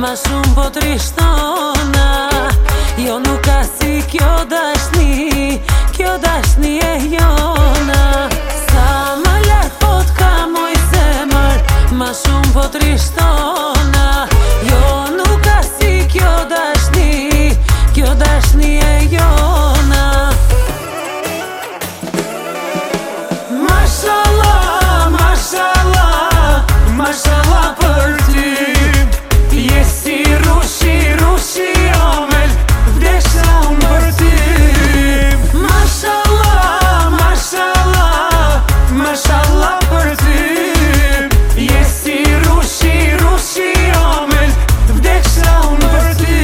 ma shumë po trishtona. Jo nuk ka si kjo dashni e jona. Sa më lart po t'ka moj zemër, ma shumë po trishtona. Jo nuk ka si kjo dashni e jona. Mashallah, mashallah, mashallah për ty. Je si rushi omel, vdesha unë për ty. Mashallah, mashallah, mashallah për ty. Je si rushi omel, vdesha unë për ty.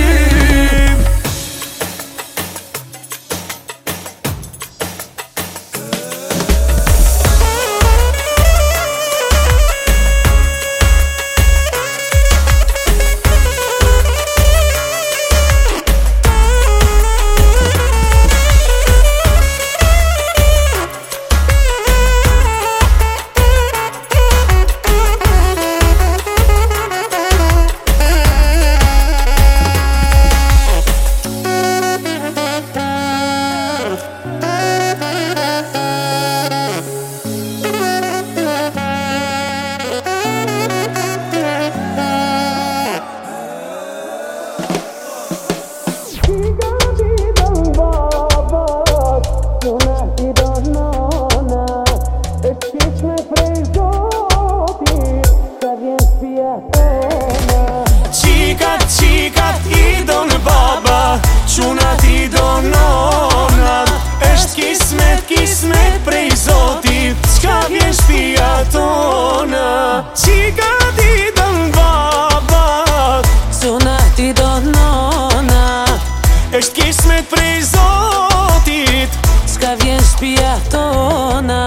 Qikat i don baba, qunat i don nonat. Esht kismet prej Zotit, s'ka vjen shtëpia tona. Qikat i don baba, qunat i don nonat. Esht kismet prej Zotit, s'ka vjen shtëpia tona.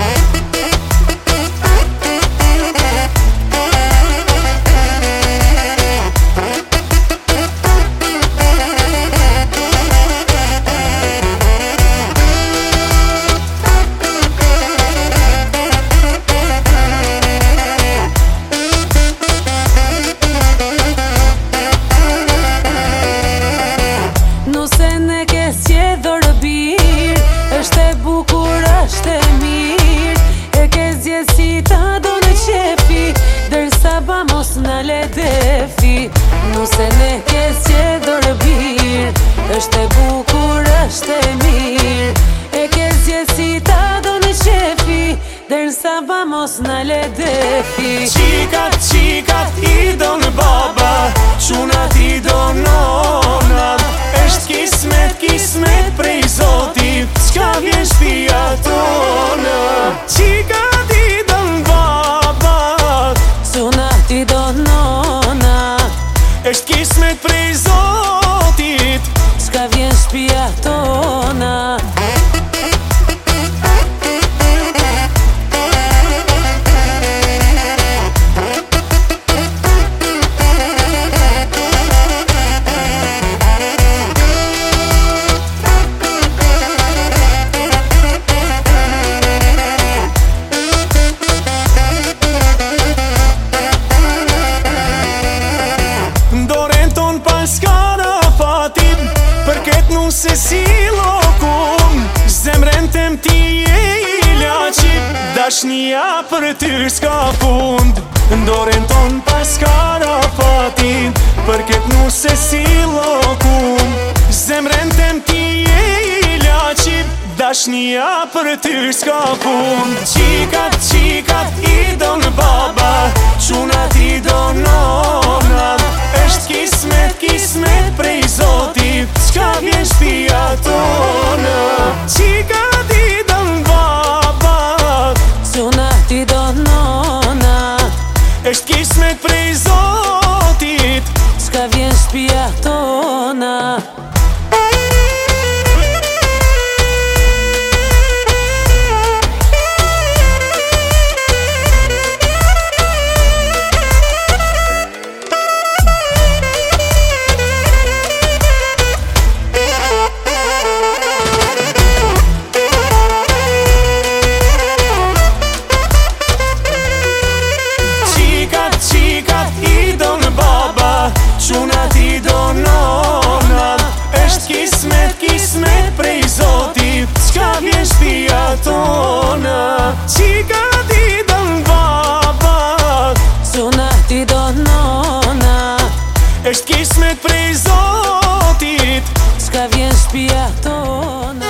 Nuse ne ke zgjedhur bir, është e bukur, është e mirë. E ke zgjedh si ta do në qefi, dërsa ba mos na le defi. Nuse ne ke zgjedhur bir, është e bukur, është e mirë. E ke zgjedh si ta do në qefi, dërsa ba mos na le defi. Qikat i don baba, qunat i don nonat. Esht kismet prej Zotit, s'ka vjen shtëpia tona. Qikat i don baba, qunat i don nonat. Esht kismet prej Zotit, s'ka vjen shtëpia tona. Se si lokum, zemrën tem ti e ilaqit. Dashnia për ty s'ka fund, ndoren ton pas karafatin. Për ket nu se si lokum, zemrën tem ti e ilaqit. Dashnia për ty s'ka fund. Qikat i don baba, qunat i don nonat. Esht kismet prej Zotit, s'ka vjen shtëpia tona. Qikat i don baba, qunat i don nonat. Esht kismet prej Zotit, s'ka vjen shtëpia tona. Është kismet prej Zotit. S'ka vjen shpia tona.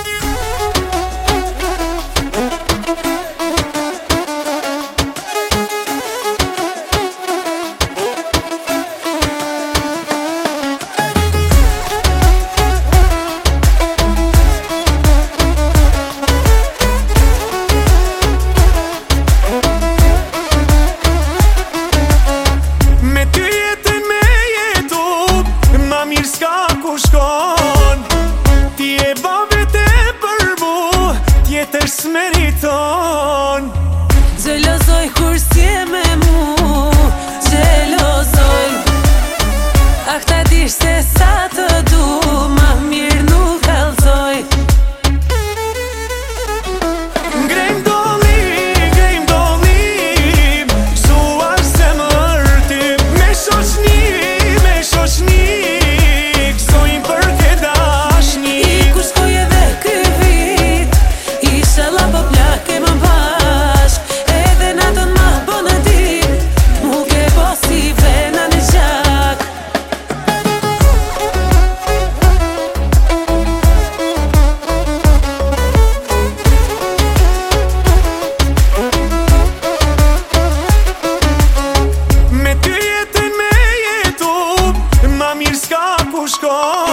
Ti e babet e për mu, tjetër s'meriton. Gjelozoj kur s'je me mu, gjelozoj. Ah ta dish se sa të du, ma mirë nuk kallzoj. Ngrejm doli, gëzuar zemër ty. Me shoqni Shko